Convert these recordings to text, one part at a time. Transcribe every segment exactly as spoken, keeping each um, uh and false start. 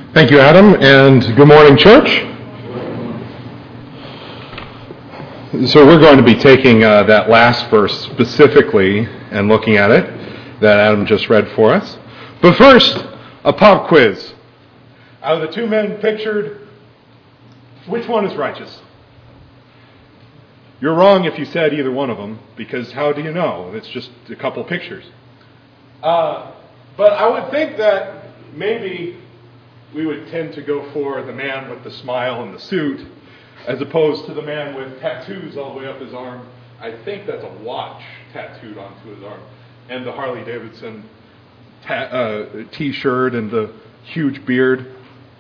Thank you, Adam, and good morning, church. So we're going to be taking uh, that last verse specifically and looking at it that Adam just read for us. But first, a pop quiz. Out of the two men pictured, which one is righteous? You're wrong if you said either one of them, because how do you know? It's just a couple pictures. Uh, but I would think that maybe we would tend to go for the man with the smile and the suit, as opposed to the man with tattoos all the way up his arm. I think that's a watch tattooed onto his arm. And the Harley Davidson ta- uh, t-shirt and the huge beard.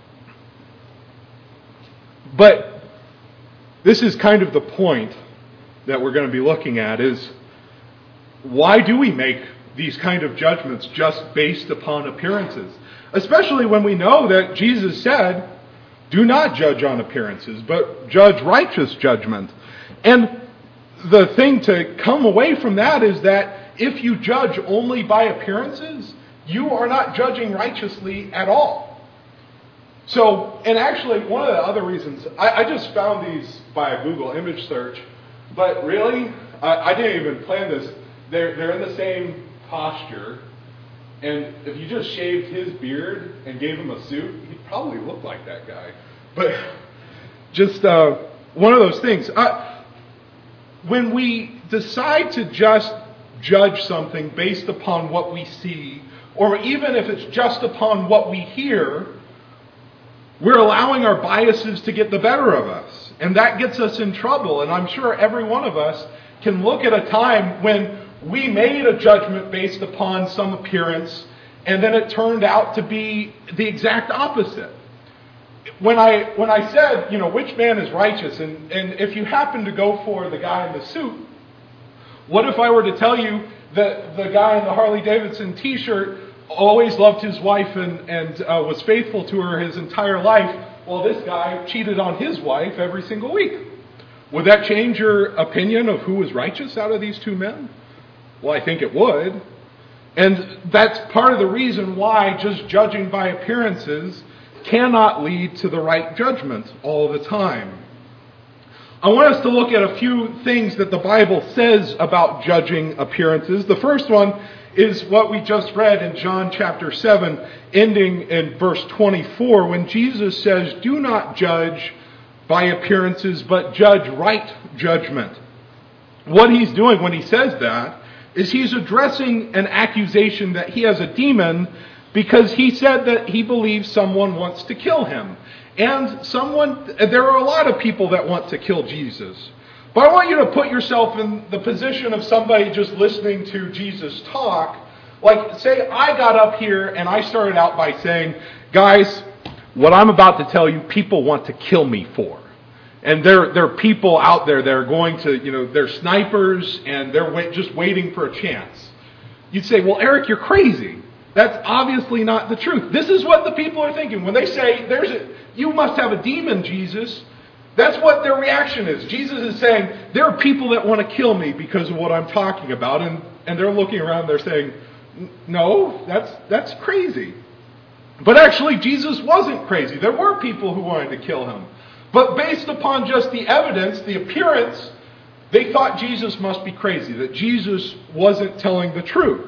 But this is kind of the point that we're going to be looking at, is why do we make these kind of judgments just based upon appearances? Especially when we know that Jesus said, do not judge on appearances, but judge righteous judgment. And the thing to come away from that is that if you judge only by appearances, you are not judging righteously at all. So, and actually, one of the other reasons, I, I just found these by a Google image search, but really, I, I didn't even plan this. They're, they're in the same posture. And if you just shaved his beard and gave him a suit, he'd probably look like that guy. But just uh, one of those things. Uh, when we decide to just judge something based upon what we see, or even if it's just upon what we hear, we're allowing our biases to get the better of us. And that gets us in trouble. And I'm sure every one of us can look at a time when we made a judgment based upon some appearance, and then it turned out to be the exact opposite. When I when I said, you know, which man is righteous, and, and if you happen to go for the guy in the suit, what if I were to tell you that the guy in the Harley Davidson t-shirt always loved his wife and, and uh, was faithful to her his entire life, while this guy cheated on his wife every single week? Would that change your opinion of who was righteous out of these two men? Well, I think it would. And that's part of the reason why just judging by appearances cannot lead to the right judgment all the time. I want us to look at a few things that the Bible says about judging appearances. The first one is what we just read in John chapter seven, ending in verse twenty-four, when Jesus says, "Do not judge by appearances, but judge right judgment." What he's doing when he says that is he's addressing an accusation that he has a demon, because he said that he believes someone wants to kill him. And someone, there are a lot of people that want to kill Jesus. But I want you to put yourself in the position of somebody just listening to Jesus talk. Like, say I got up here and I started out by saying, guys, what I'm about to tell you, people want to kill me for. And there, there are people out there that are going to, you know, they're snipers and they're wait, just waiting for a chance. You'd say, well, Eric, you're crazy. That's obviously not the truth. This is what the people are thinking. When they say, "There's a, you must have a demon, Jesus," that's what their reaction is. Jesus is saying, there are people that want to kill me because of what I'm talking about. And, and they're looking around, they're saying, no, that's, that's crazy. But actually, Jesus wasn't crazy. There were people who wanted to kill him. But based upon just the evidence, the appearance, they thought Jesus must be crazy, that Jesus wasn't telling the truth.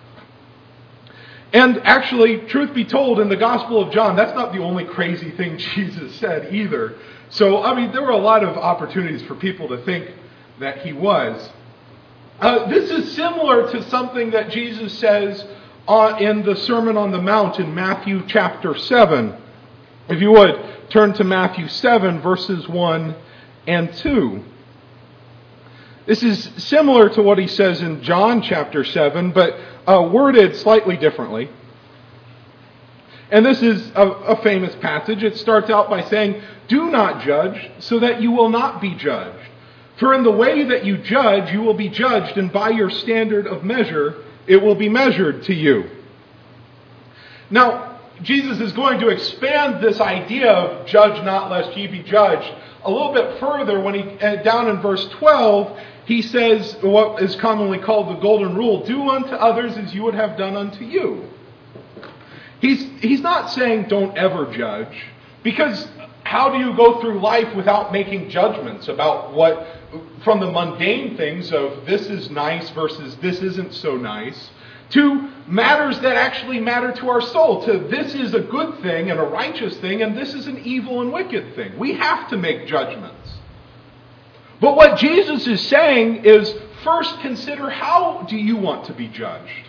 And actually, truth be told, in the Gospel of John, that's not the only crazy thing Jesus said either. So, I mean, there were a lot of opportunities for people to think that he was. Uh, this is similar to something that Jesus says uh, in the Sermon on the Mount in Matthew chapter seven. If you would, turn to Matthew seven, verses one and two. This is similar to what he says in John chapter seven, but uh, worded slightly differently. And this is a, a famous passage. It starts out by saying, "Do not judge, so that you will not be judged. For in the way that you judge, you will be judged, and by your standard of measure, it will be measured to you." Now, Jesus is going to expand this idea of judge not lest ye be judged a little bit further when he, down in verse twelve, he says what is commonly called the golden rule, "Do unto others as you would have done unto you." He's, he's not saying don't ever judge, because how do you go through life without making judgments about what, from the mundane things of this is nice versus this isn't so nice, to matters that actually matter to our soul, to this is a good thing and a righteous thing, and this is an evil and wicked thing. We have to make judgments. But what Jesus is saying is, first consider, how do you want to be judged?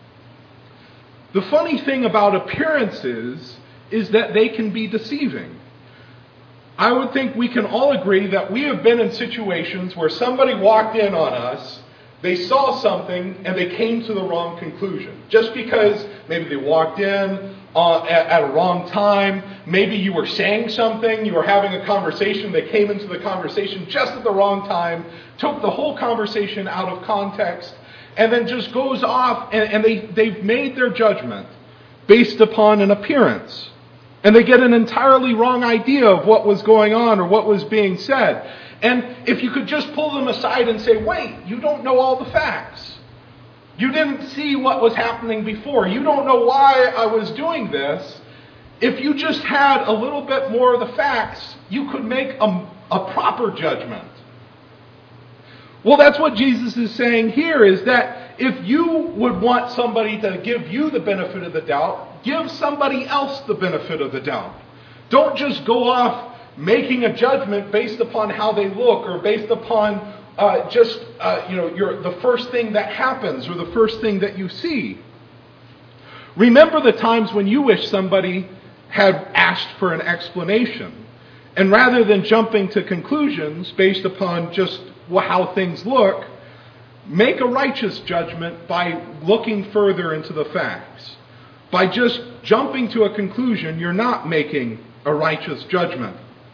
The funny thing about appearances is that they can be deceiving. I would think we can all agree that we have been in situations where somebody walked in on us, they saw something, and they came to the wrong conclusion. Just because maybe they walked in uh, at, at a wrong time, maybe you were saying something, you were having a conversation, they came into the conversation just at the wrong time, took the whole conversation out of context, and then just goes off, and, and they, they've made their judgment based upon an appearance. And they get an entirely wrong idea of what was going on or what was being said. And if you could just pull them aside and say, wait, you don't know all the facts. You didn't see what was happening before. You don't know why I was doing this. If you just had a little bit more of the facts, you could make a, a proper judgment. Well, that's what Jesus is saying here, is that if you would want somebody to give you the benefit of the doubt, give somebody else the benefit of the doubt. Don't just go off making a judgment based upon how they look, or based upon uh, just uh, you know your, the first thing that happens or the first thing that you see. Remember the times when you wish somebody had asked for an explanation, and rather than jumping to conclusions based upon just how things look, make a righteous judgment by looking further into the facts. By just jumping to a conclusion, you're not making a righteous judgment.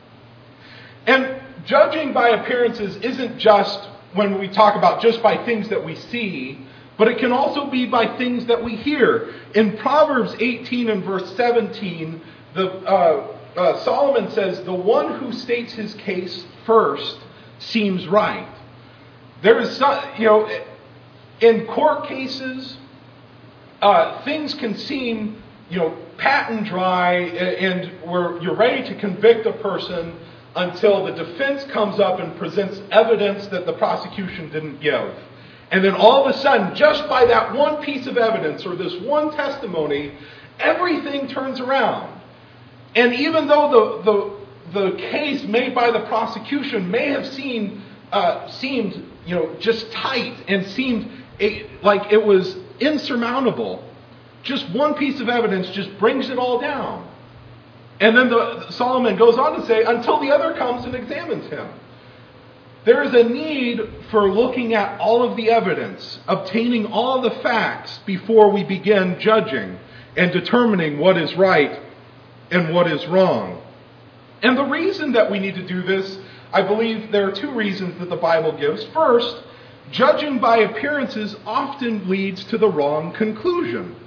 And judging by appearances isn't just when we talk about just by things that we see, but it can also be by things that we hear. In Proverbs eighteen and verse seventeen, the uh, uh, Solomon says, "The one who states his case first seems right." There is some, you know, in court cases, uh, things can seem, you know, pat and dry, and where you're ready to convict a person until the defense comes up and presents evidence that the prosecution didn't give. And then all of a sudden, just by that one piece of evidence or this one testimony, everything turns around. And even though the the, the case made by the prosecution may have seemed, uh, seemed you know, just tight and seemed a, like it was insurmountable, just one piece of evidence just brings it all down. And then the, Solomon goes on to say, until the other comes and examines him. There is a need for looking at all of the evidence, obtaining all the facts before we begin judging and determining what is right and what is wrong. And the reason that we need to do this, I believe there are two reasons that the Bible gives. First, judging by appearances often leads to the wrong conclusion.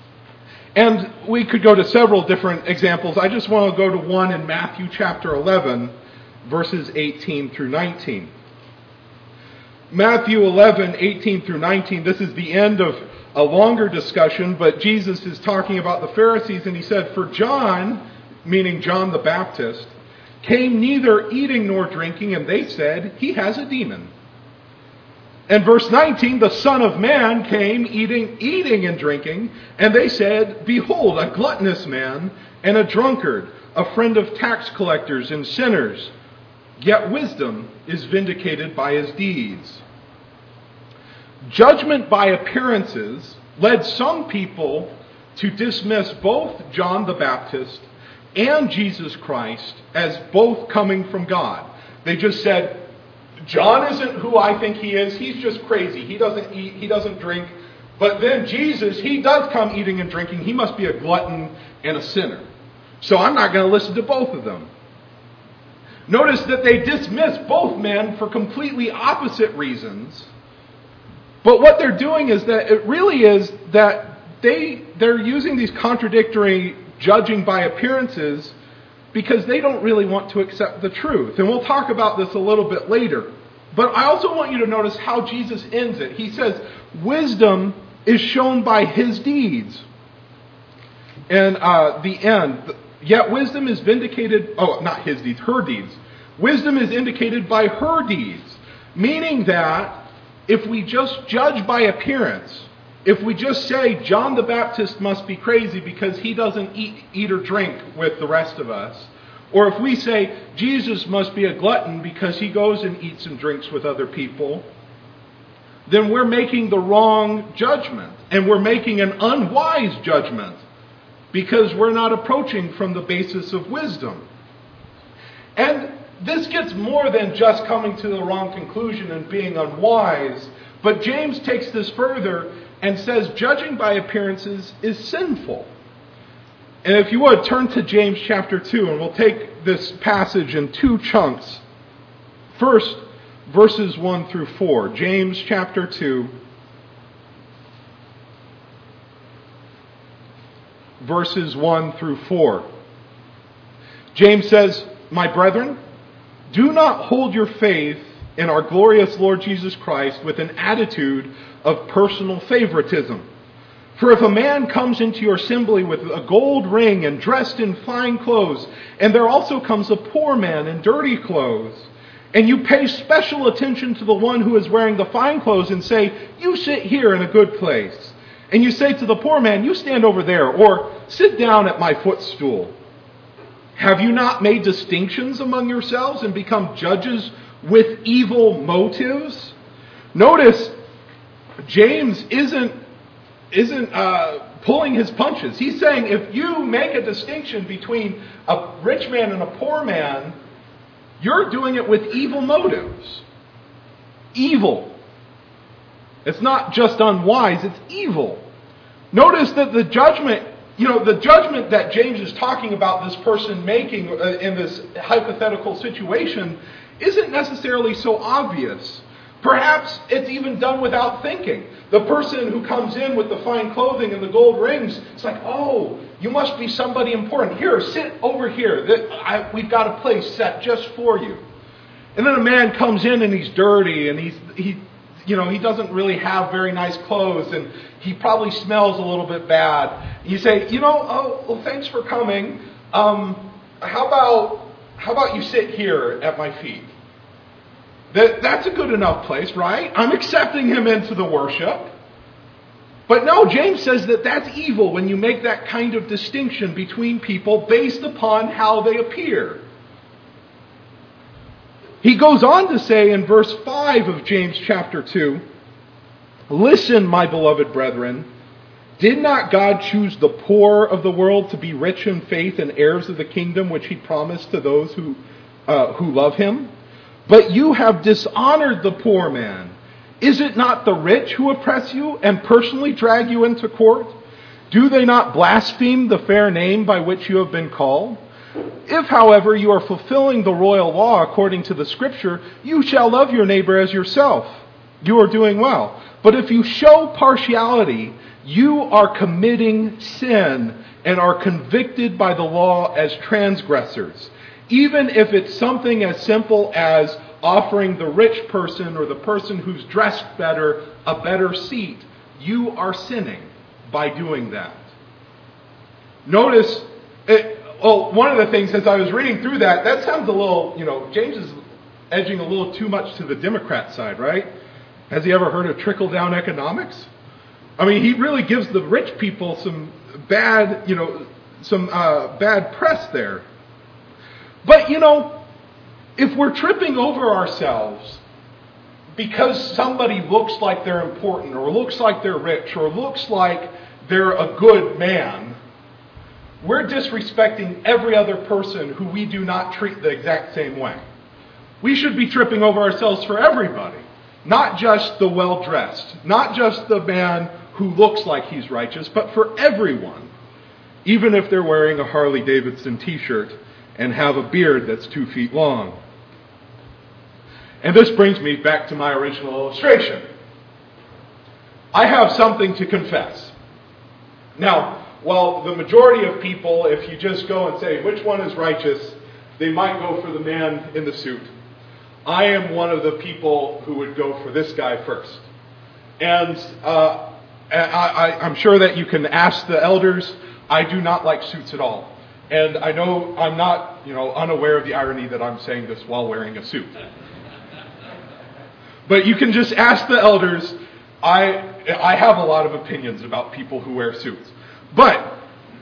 And we could go to several different examples. I just want to go to one in Matthew chapter eleven, verses eighteen through nineteen. Matthew eleven, eighteen through nineteen, this is the end of a longer discussion, but Jesus is talking about the Pharisees, and he said, "For John," meaning John the Baptist, "came neither eating nor drinking, and they said, he has a demon." And verse nineteen, "The Son of Man came eating, eating and drinking, and they said, behold, a gluttonous man and a drunkard, a friend of tax collectors and sinners. Yet wisdom is vindicated by his deeds." Judgment by appearances led some people to dismiss both John the Baptist and Jesus Christ as both coming from God. They just said, John isn't who I think he is. He's just crazy. He doesn't eat. He doesn't drink. But then Jesus, he does come eating and drinking. He must be a glutton and a sinner. So I'm not going to listen to both of them. Notice that they dismiss both men for completely opposite reasons. But what they're doing is that it really is that they, they're using these contradictory judging by appearances because they don't really want to accept the truth. And we'll talk about this a little bit later. But I also want you to notice how Jesus ends it. He says, wisdom is shown by his deeds. And uh, the end, yet wisdom is vindicated, oh, not his deeds, her deeds. Wisdom is indicated by her deeds, meaning that if we just judge by appearance, if we just say John the Baptist must be crazy because he doesn't eat, eat or drink with the rest of us, or if we say Jesus must be a glutton because he goes and eats and drinks with other people, then we're making the wrong judgment. And we're making an unwise judgment because we're not approaching from the basis of wisdom. And this gets more than just coming to the wrong conclusion and being unwise. But James takes this further and says judging by appearances is sinful. And if you would, turn to James chapter two, and we'll take this passage in two chunks. First, verses one through four. James chapter two, verses one through four. James says, "My brethren, do not hold your faith in our glorious Lord Jesus Christ with an attitude of personal favoritism. For if a man comes into your assembly with a gold ring and dressed in fine clothes, and there also comes a poor man in dirty clothes, and you pay special attention to the one who is wearing the fine clothes and say, 'You sit here in a good place,' and you say to the poor man, 'You stand over there,' or 'Sit down at my footstool,' have you not made distinctions among yourselves and become judges with evil motives?" Notice, James isn't isn't uh, pulling his punches. He's saying if you make a distinction between a rich man and a poor man, you're doing it with evil motives. Evil. It's not just unwise, it's evil. Notice that the judgment, you know, the judgment that James is talking about this person making in this hypothetical situation isn't necessarily so obvious. Perhaps it's even done without thinking. The person who comes in with the fine clothing and the gold rings, it's like, oh, you must be somebody important. Here, sit over here. I, we've got a place set just for you. And then a man comes in and he's dirty and he's he, you know, he doesn't really have very nice clothes and he probably smells a little bit bad. You say, you know, oh, well, thanks for coming. Um, how about how about you sit here at my feet? That, that's a good enough place, right? I'm accepting him into the worship. But no, James says that that's evil when you make that kind of distinction between people based upon how they appear. He goes on to say in verse five of James chapter two, "Listen, my beloved brethren, did not God choose the poor of the world to be rich in faith and heirs of the kingdom which he promised to those who uh, who love him? But you have dishonored the poor man. Is it not the rich who oppress you and personally drag you into court? Do they not blaspheme the fair name by which you have been called? If, however, you are fulfilling the royal law according to the Scripture, you shall love your neighbor as yourself. You are doing well. But if you show partiality, you are committing sin and are convicted by the law as transgressors. Even if it's something as simple as offering the rich person or the person who's dressed better a better seat, you are sinning by doing that." Notice, it, oh, one of the things as I was reading through that, that sounds a little, you know, James is edging a little too much to the Democrat side, right? Has he ever heard of trickle-down economics? I mean, he really gives the rich people some bad, you know, some uh, bad press there. But, you know, if we're tripping over ourselves because somebody looks like they're important or looks like they're rich or looks like they're a good man, we're disrespecting every other person who we do not treat the exact same way. We should be tripping over ourselves for everybody, not just the well-dressed, not just the man who looks like he's righteous, but for everyone, even if they're wearing a Harley Davidson t-shirt and have a beard that's two feet long. And this brings me back to my original illustration. I have something to confess. Now, while the majority of people, if you just go and say, which one is righteous, they might go for the man in the suit. I am one of the people who would go for this guy first. And uh, I, I, I'm sure that you can ask the elders, I do not like suits at all. And I know I'm not, you know, unaware of the irony that I'm saying this while wearing a suit. But you can just ask the elders. I I have a lot of opinions about people who wear suits. But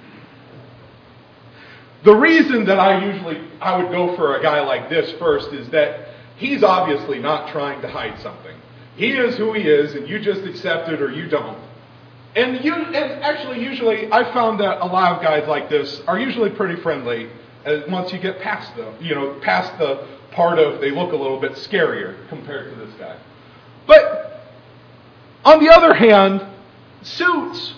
the reason that I usually, I would go for a guy like this first is that he's obviously not trying to hide something. He is who he is, and you just accept it or you don't. And you, and actually, usually, I found that a lot of guys like this are usually pretty friendly as once you get past them, you know, past the part of they look a little bit scarier compared to this guy. But on the other hand, suits,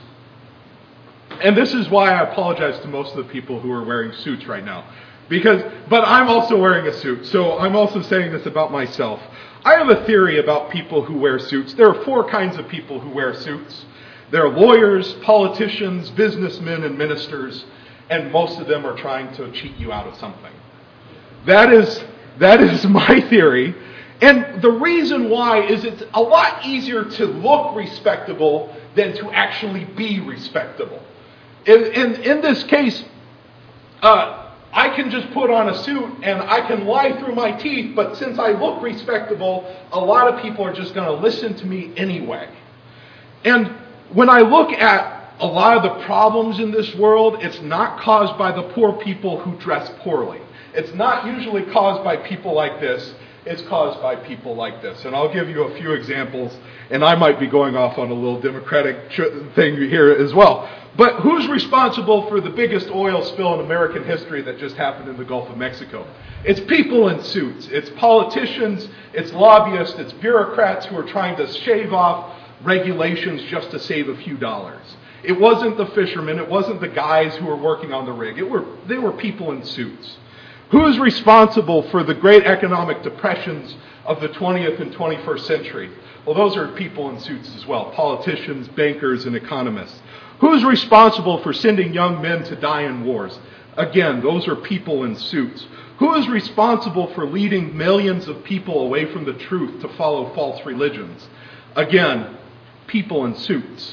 and this is why I apologize to most of the people who are wearing suits right now, because, but I'm also wearing a suit, so I'm also saying this about myself. I have a theory about people who wear suits. There are four kinds of people who wear suits. There are lawyers, politicians, businessmen, and ministers, and most of them are trying to cheat you out of something. That is, that is my theory. And the reason why is it's a lot easier to look respectable than to actually be respectable. In, in, in this case, uh, I can just put on a suit and I can lie through my teeth, but since I look respectable, a lot of people are just going to listen to me anyway. And when I look at a lot of the problems in this world, it's not caused by the poor people who dress poorly. It's not usually caused by people like this. It's caused by people like this. And I'll give you a few examples, and I might be going off on a little democratic thing here as well. But who's responsible for the biggest oil spill in American history that just happened in the Gulf of Mexico? It's people in suits. It's politicians. It's lobbyists. It's bureaucrats who are trying to shave off regulations just to save a few dollars. It wasn't the fishermen. It wasn't the guys who were working on the rig. It were they were people in suits. Who is responsible for the great economic depressions of the twentieth and twenty-first century? Well, those are people in suits as well. Politicians, bankers, and economists. Who is responsible for sending young men to die in wars? Again, those are people in suits. Who is responsible for leading millions of people away from the truth to follow false religions? Again, people in suits.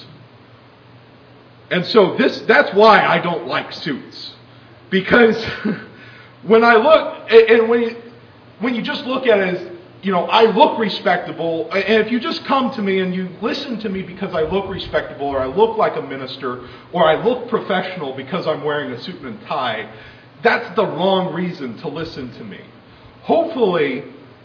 And so this that's why I don't like suits. Because when I look, and when you, when you just look at it as, you know, I look respectable, and if you just come to me and you listen to me because I look respectable, or I look like a minister, or I look professional because I'm wearing a suit and tie, that's the wrong reason to listen to me. Hopefully,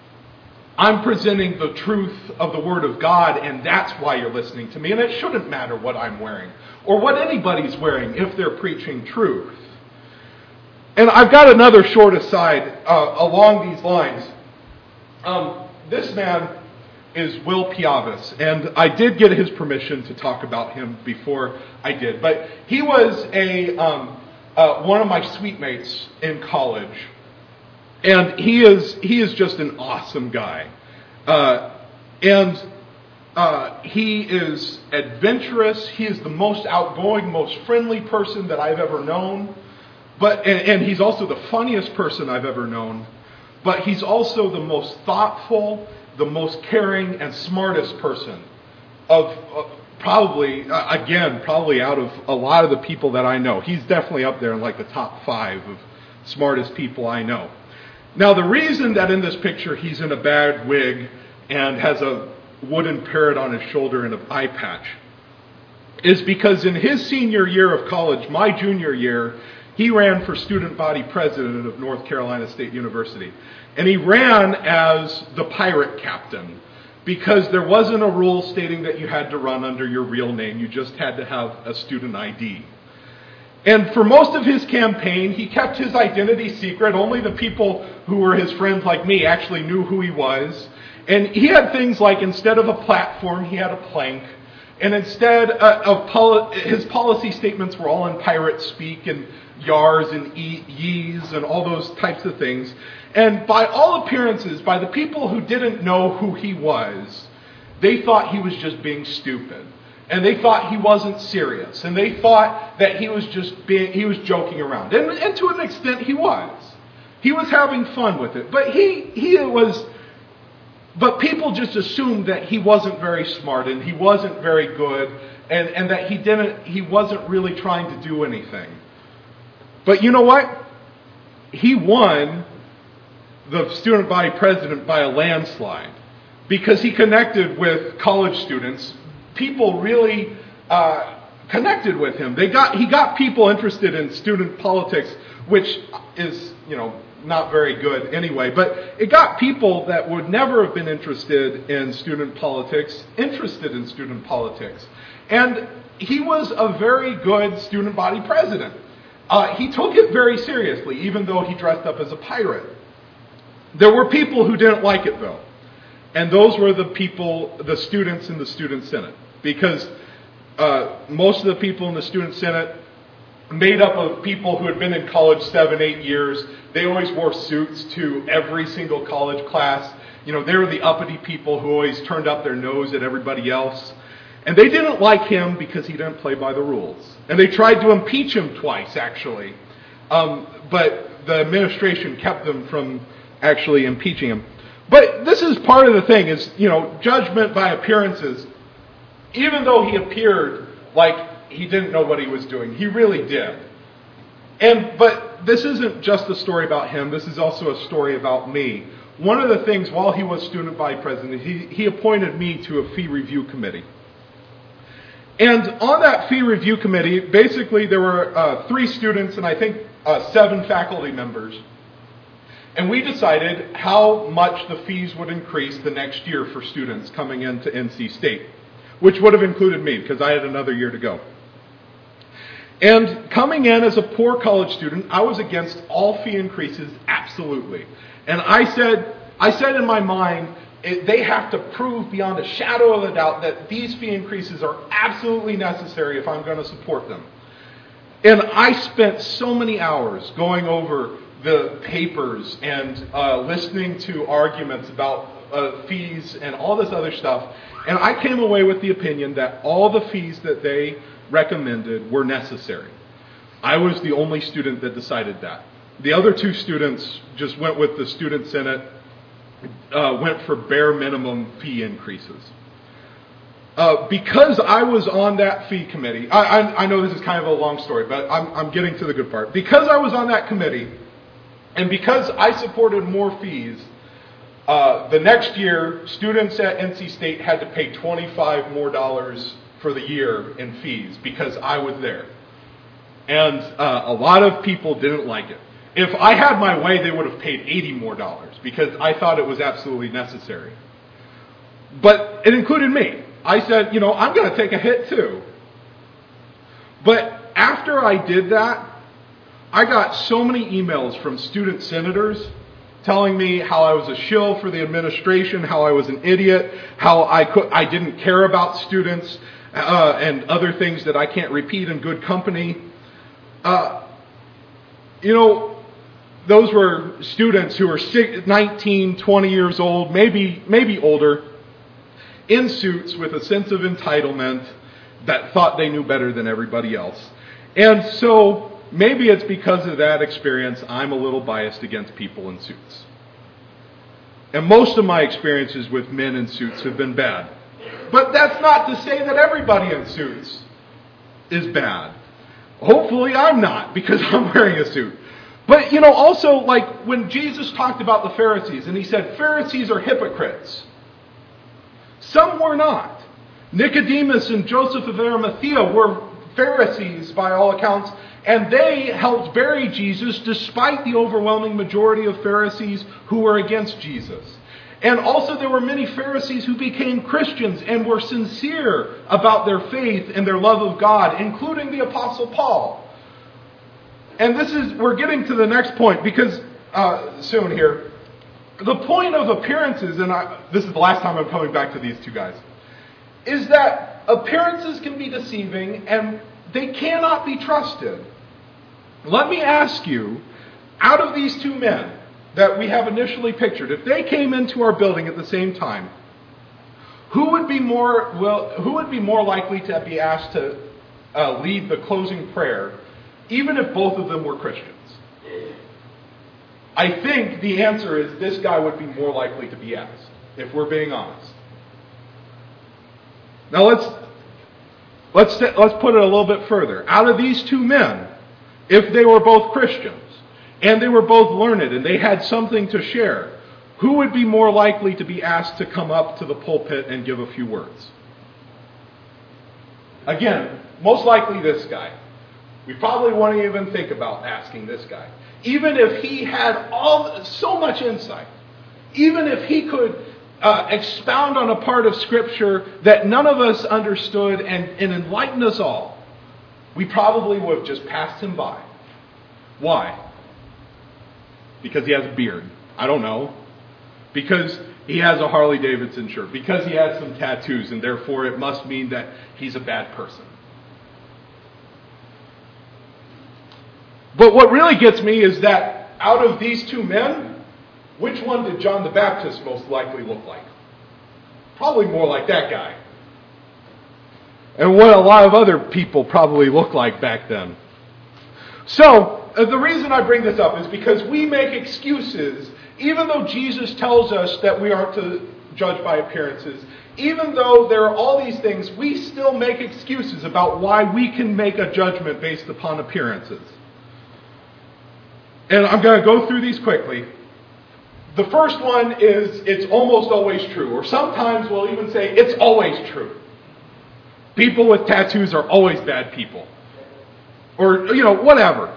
I'm presenting the truth of the Word of God, and that's why you're listening to me. And it shouldn't matter what I'm wearing, or what anybody's wearing, if they're preaching truth. And I've got another short aside uh, along these lines. Um, this man is Will Piavis, and I did get his permission to talk about him before I did. But he was a um, uh, one of my suite mates in college, and he is he is just an awesome guy, uh, and uh, he is adventurous. He is the most outgoing, most friendly person that I've ever known. But and, and he's also the funniest person I've ever known. But he's also the most thoughtful, the most caring, and smartest person of uh, probably, uh, again, probably out of a lot of the people that I know. He's definitely up there in like the top five of smartest people I know. Now, the reason that in this picture he's in a bad wig and has a wooden parrot on his shoulder and an eye patch is because in his senior year of college, my junior year, he ran for student body president of North Carolina State University. And he ran as the pirate captain because there wasn't a rule stating that you had to run under your real name. You just had to have a student I D. And for most of his campaign, he kept his identity secret. Only the people who were his friends like me actually knew who he was. And he had things like, instead of a platform, he had a plank. And instead uh, of poli- his policy statements were all in pirate speak and yars and e- yees and all those types of things. And by all appearances, by the people who didn't know who he was, they thought he was just being stupid. And they thought he wasn't serious. And they thought that he was just being, he was joking around. And, and to an extent, he was. He was having fun with it. But he, he was, but people just assumed that he wasn't very smart and he wasn't very good and, and that he didn't, he wasn't really trying to do anything. But you know what? He won the student body president by a landslide because he connected with college students. People really uh, connected with him. They got he got people interested in student politics, which is, you know, not very good anyway. But it got people that would never have been interested in student politics interested in student politics. And he was a very good student body president. Uh, he took it very seriously, even though he dressed up as a pirate. There were people who didn't like it, though. And those were the people, the students in the Student Senate. Because uh, most of the people in the Student Senate made up of people who had been in college seven, eight years. They always wore suits to every single college class. You know, they were the uppity people who always turned up their nose at everybody else. And they didn't like him because he didn't play by the rules. And they tried to impeach him twice, actually. Um, but the administration kept them from actually impeaching him. But this is part of the thing, is, you know, judgment by appearances. Even though he appeared like he didn't know what he was doing, he really did. And but this isn't just a story about him. This is also a story about me. One of the things, while he was student body president, he, he appointed me to a fee review committee. And on that fee review committee, basically there were uh, three students and I think uh, seven faculty members. And we decided how much the fees would increase the next year for students coming into N C State, which would have included me because I had another year to go. And coming in as a poor college student, I was against all fee increases, absolutely. And I said, I said in my mind, It, they have to prove beyond a shadow of a doubt that these fee increases are absolutely necessary if I'm going to support them. And I spent so many hours going over the papers and uh, listening to arguments about uh, fees and all this other stuff. And I came away with the opinion that all the fees that they recommended were necessary. I was the only student that decided that. The other two students just went with the Student Senate, Uh, went for bare minimum fee increases. Uh, because I was on that fee committee, I, I, I know this is kind of a long story, but I'm, I'm getting to the good part. Because I was on that committee, and because I supported more fees, uh, the next year, students at N C State had to pay twenty-five more dollars for the year in fees because I was there. And uh, a lot of people didn't like it. If I had my way, they would have paid eighty more dollars because I thought it was absolutely necessary. But it included me. I said, you know, I'm going to take a hit too. But after I did that, I got so many emails from student senators telling me how I was a shill for the administration, how I was an idiot, how I could, I didn't care about students, uh, and other things that I can't repeat in good company. Uh, you know, those were students who were nineteen, twenty years old, maybe maybe older, in suits with a sense of entitlement that thought they knew better than everybody else. And so maybe it's because of that experience I'm a little biased against people in suits. And most of my experiences with men in suits have been bad. But that's not to say that everybody in suits is bad. Hopefully I'm not, because I'm wearing a suit. But, you know, also, like, when Jesus talked about the Pharisees, and he said, Pharisees are hypocrites. Some were not. Nicodemus and Joseph of Arimathea were Pharisees, by all accounts, and they helped bury Jesus despite the overwhelming majority of Pharisees who were against Jesus. And also there were many Pharisees who became Christians and were sincere about their faith and their love of God, including the Apostle Paul. And this is, we're getting to the next point, because uh, soon here, the point of appearances, and I, this is the last time I'm coming back to these two guys, is that appearances can be deceiving and they cannot be trusted. Let me ask you, out of these two men that we have initially pictured, if they came into our building at the same time, who would be more well, who would be more likely to be asked to uh, lead the closing prayer, even if both of them were Christians? I think the answer is this guy would be more likely to be asked, if we're being honest. Now let's let's, let's put it a little bit further. Out of these two men, if they were both Christians, and they were both learned, and they had something to share, who would be more likely to be asked to come up to the pulpit and give a few words? Again, most likely this guy. We probably won't even think about asking this guy. Even if he had all so much insight, even if he could uh, expound on a part of Scripture that none of us understood and, and enlighten us all, we probably would have just passed him by. Why? Because he has a beard. I don't know. Because he has a Harley Davidson shirt. Because he has some tattoos, and therefore it must mean that he's a bad person. But what really gets me is that out of these two men, which one did John the Baptist most likely look like? Probably more like that guy. And what a lot of other people probably looked like back then. So, uh, the reason I bring this up is because we make excuses, even though Jesus tells us that we aren't to judge by appearances. Even though there are all these things, we still make excuses about why we can make a judgment based upon appearances. And I'm going to go through these quickly. The first one is, it's almost always true. Or sometimes we'll even say, it's always true. People with tattoos are always bad people. Or, you know, whatever.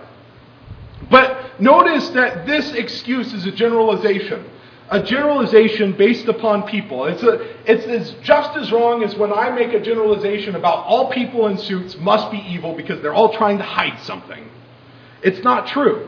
But notice that this excuse is a generalization. A generalization based upon people. It's, a, it's, it's just as wrong as when I make a generalization about all people in suits must be evil because they're all trying to hide something. It's not true.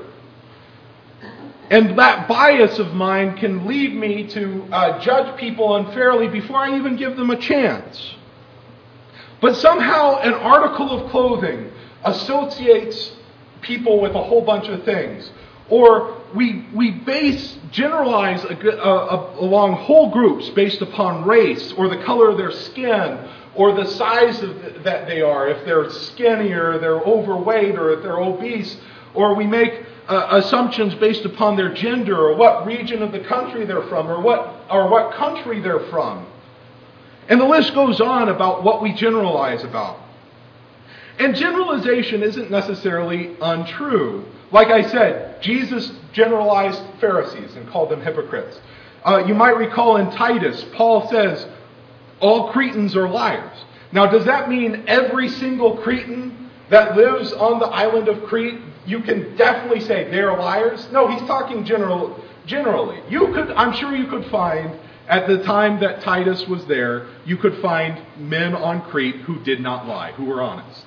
And that bias of mine can lead me to uh, judge people unfairly before I even give them a chance. But somehow an article of clothing associates people with a whole bunch of things. Or we we base, generalize a, a, a, along whole groups based upon race, or the color of their skin, or the size of the, that they are, if they're skinnier, they're overweight, or if they're obese. Or we make uh, assumptions based upon their gender, or what region of the country they're from, or what or what country they're from. And the list goes on about what we generalize about. And generalization isn't necessarily untrue. Like I said, Jesus generalized Pharisees and called them hypocrites. Uh, you might recall in Titus, Paul says, all Cretans are liars. Now, does that mean every single Cretan that lives on the island of Crete, you can definitely say they're liars? No, he's talking general, generally. You could, I'm sure you could find, at the time that Titus was there, you could find men on Crete who did not lie, who were honest.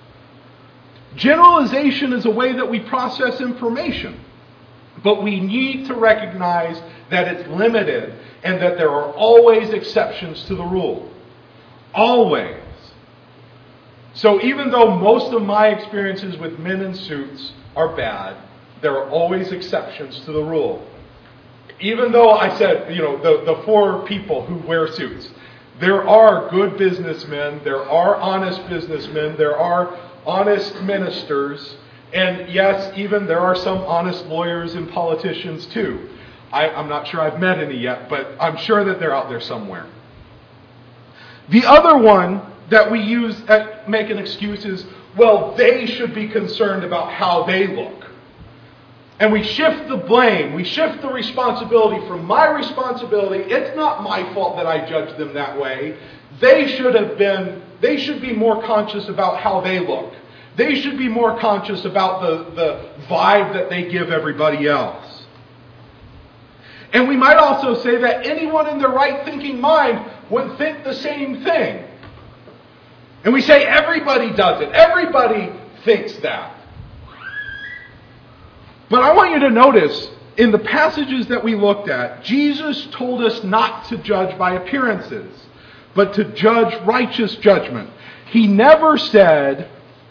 Generalization is a way that we process information. But we need to recognize that it's limited and that there are always exceptions to the rule. Always. So even though most of my experiences with men in suits are bad, there are always exceptions to the rule. Even though I said, you know, the, the four people who wear suits, there are good businessmen, there are honest businessmen, there are honest ministers, and yes, even there are some honest lawyers and politicians too. I, I'm not sure I've met any yet, but I'm sure that they're out there somewhere. The other one that we use at make an excuse is, well, they should be concerned about how they look. And we shift the blame, we shift the responsibility from my responsibility. It's not my fault that I judged them that way. They should have been, they should be more conscious about how they look. They should be more conscious about the, the vibe that they give everybody else. And we might also say that anyone in their right thinking mind would think the same thing. And we say everybody does it. Everybody thinks that. But I want you to notice, in the passages that we looked at, Jesus told us not to judge by appearances, but to judge righteous judgment. He never said,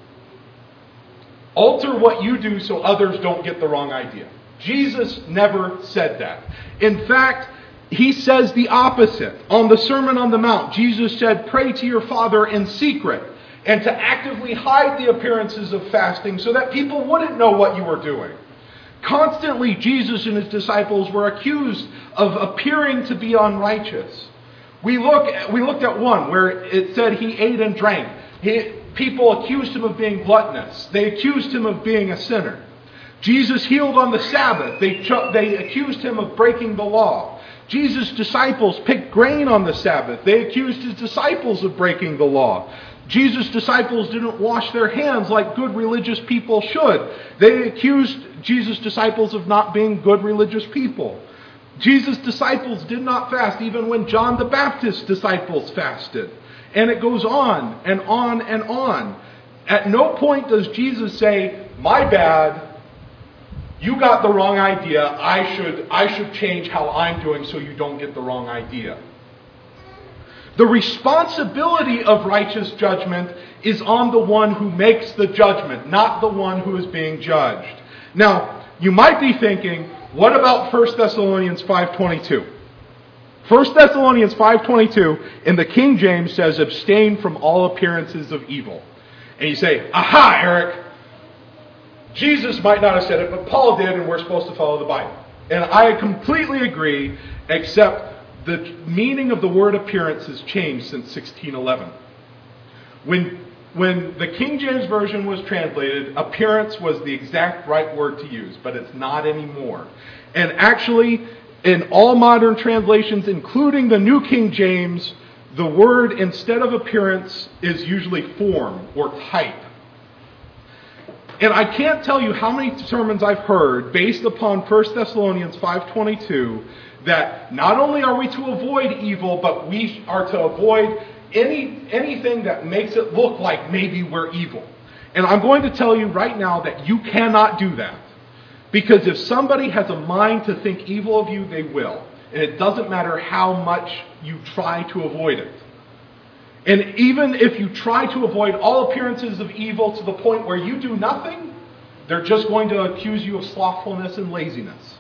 alter what you do so others don't get the wrong idea. Jesus never said that. In fact, he says the opposite. On the Sermon on the Mount, Jesus said, pray to your Father in secret, and to actively hide the appearances of fasting so that people wouldn't know what you were doing. Constantly, Jesus and his disciples were accused of appearing to be unrighteous. We look, we looked at one where it said he ate and drank. He, people accused him of being gluttonous. They accused him of being a sinner. Jesus healed on the Sabbath. They, ch- they accused him of breaking the law. Jesus' disciples picked grain on the Sabbath. They accused his disciples of breaking the law. Jesus' disciples didn't wash their hands like good religious people should. They accused Jesus' disciples of not being good religious people. Jesus' disciples did not fast even when John the Baptist's disciples fasted. And it goes on and on and on. At no point does Jesus say, my bad, you got the wrong idea. I should, I should change how I'm doing so you don't get the wrong idea. The responsibility of righteous judgment is on the one who makes the judgment, not the one who is being judged. Now, you might be thinking, what about First Thessalonians five twenty-two? First Thessalonians five twenty-two in the King James says, abstain from all appearances of evil. And you say, aha, Eric, Jesus might not have said it, but Paul did, and we're supposed to follow the Bible. And I completely agree, except the meaning of the word appearance has changed since sixteen eleven. When, when the King James Version was translated, appearance was the exact right word to use, but it's not anymore. And actually, in all modern translations, including the New King James, the word instead of appearance is usually form or type. And I can't tell you how many sermons I've heard based upon First Thessalonians five twenty-two that not only are we to avoid evil, but we are to avoid any anything that makes it look like maybe we're evil. And I'm going to tell you right now that you cannot do that. Because if somebody has a mind to think evil of you, they will. And it doesn't matter how much you try to avoid it. And even if you try to avoid all appearances of evil to the point where you do nothing, they're just going to accuse you of slothfulness and laziness.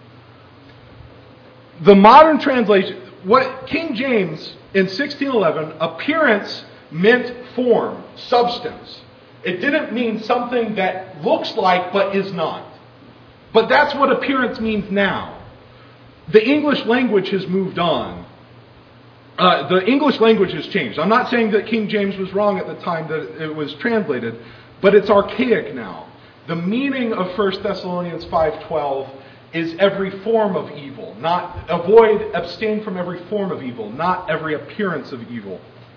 The modern translation, what King James in sixteen eleven, appearance meant form, substance. It didn't mean something that looks like but is not. But that's what appearance means now. The English language has moved on. Uh, the English language has changed. I'm not saying that King James was wrong at the time that it was translated, but it's archaic now. The meaning of First Thessalonians five twelve is every form of evil. Not avoid, abstain from every form of evil, not every appearance of evil.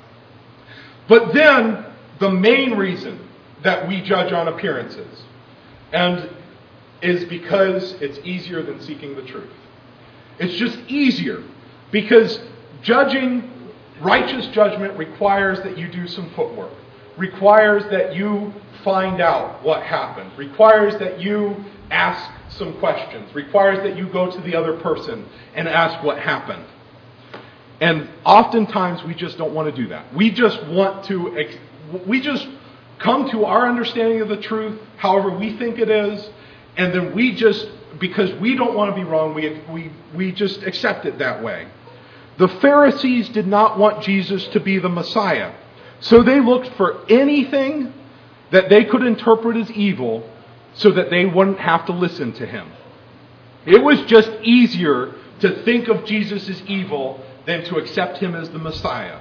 But then, the main reason that we judge on appearances, and is because it's easier than seeking the truth. It's just easier because judging, righteous judgment requires that you do some footwork, requires that you find out what happened, requires that you ask some questions, requires that you go to the other person and ask what happened. And oftentimes we just don't want to do that. We just want to, we just come to our understanding of the truth, however we think it is, and then we just, because we don't want to be wrong, we, we, we just accept it that way. The Pharisees did not want Jesus to be the Messiah. So they looked for anything that they could interpret as evil so that they wouldn't have to listen to him. It was just easier to think of Jesus as evil than to accept him as the Messiah.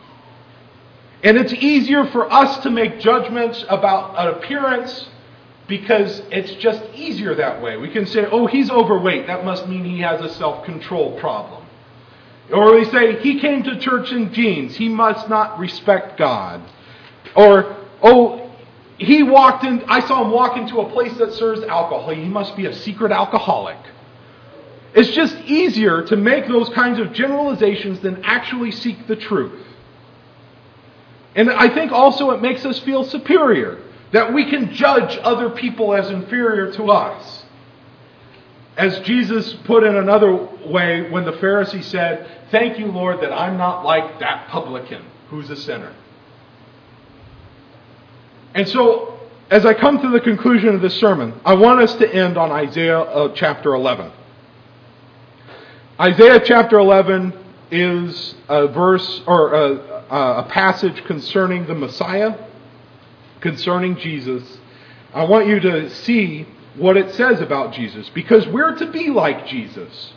And it's easier for us to make judgments about an appearance because it's just easier that way. We can say, oh, he's overweight. That must mean he has a self-control problem. Or we say, he came to church in jeans. He must not respect God. Or, oh, he walked in, I saw him walk into a place that serves alcohol. He must be a secret alcoholic. It's just easier to make those kinds of generalizations than actually seek the truth. And I think also it makes us feel superior, that we can judge other people as inferior to us. As Jesus put in another way when the Pharisee said, thank you, Lord, that I'm not like that publican who's a sinner. And so, as I come to the conclusion of this sermon, I want us to end on Isaiah uh, chapter eleven. Isaiah chapter eleven is a verse or a, a passage concerning the Messiah, concerning Jesus. I want you to see what it says about Jesus, because we're to be like Jesus.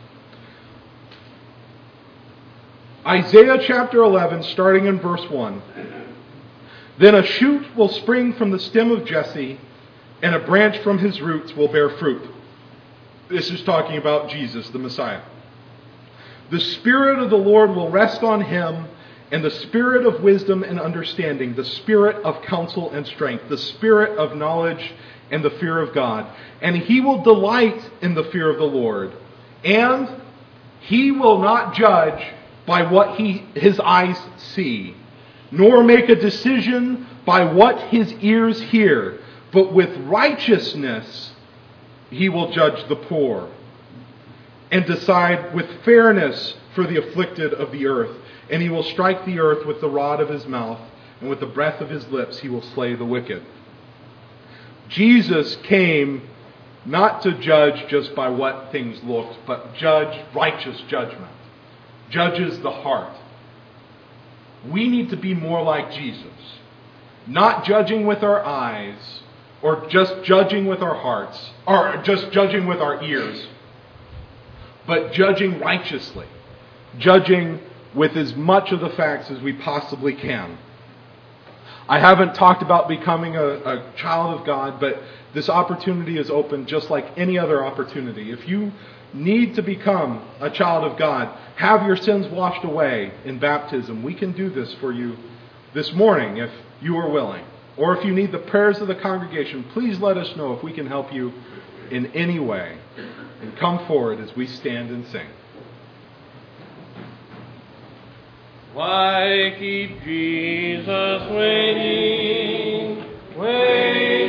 Isaiah chapter eleven, starting in verse one. Then a shoot will spring from the stem of Jesse, and a branch from his roots will bear fruit. This is talking about Jesus, the Messiah. The Spirit of the Lord will rest on him, and the Spirit of wisdom and understanding, the Spirit of counsel and strength, the Spirit of knowledge and the fear of God. And he will delight in the fear of the Lord. And he will not judge by what he, his eyes see, nor make a decision by what his ears hear, but with righteousness he will judge the poor, and decide with fairness for the afflicted of the earth. And he will strike the earth with the rod of his mouth, and with the breath of his lips he will slay the wicked. Jesus came not to judge just by what things looked, but judge righteous judgment. Judges the heart. We need to be more like Jesus. Not judging with our eyes, or just judging with our hearts, or just judging with our ears, but judging righteously. Judging with as much of the facts as we possibly can. I haven't talked about becoming a, a child of God, but this opportunity is open just like any other opportunity. If you need to become a child of God, have your sins washed away in baptism, we can do this for you this morning if you are willing. Or if you need the prayers of the congregation, please let us know if we can help you in any way. And come forward as we stand and sing. Why keep Jesus waiting, waiting?